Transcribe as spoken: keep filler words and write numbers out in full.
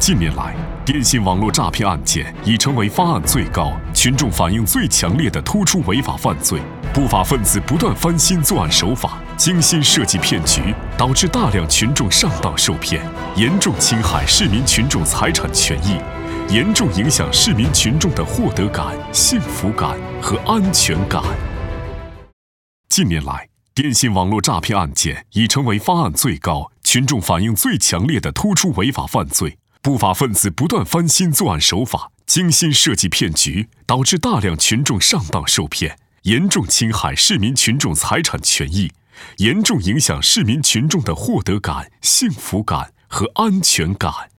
近年来，电信网络诈骗案件已成为发案最高、群众反应最强烈的突出违法犯罪。不法分子不断翻新作案手法，精心设计骗局，导致大量群众上当受骗，严重侵害市民群众财产权益，严重影响市民群众的获得感、幸福感和安全感。近年来，电信网络诈骗案件已成为发案最高、群众反应最强烈的突出违法犯罪。不法分子不断翻新作案手法，精心设计骗局，导致大量群众上当受骗，严重侵害市民群众财产权益，严重影响市民群众的获得感、幸福感和安全感。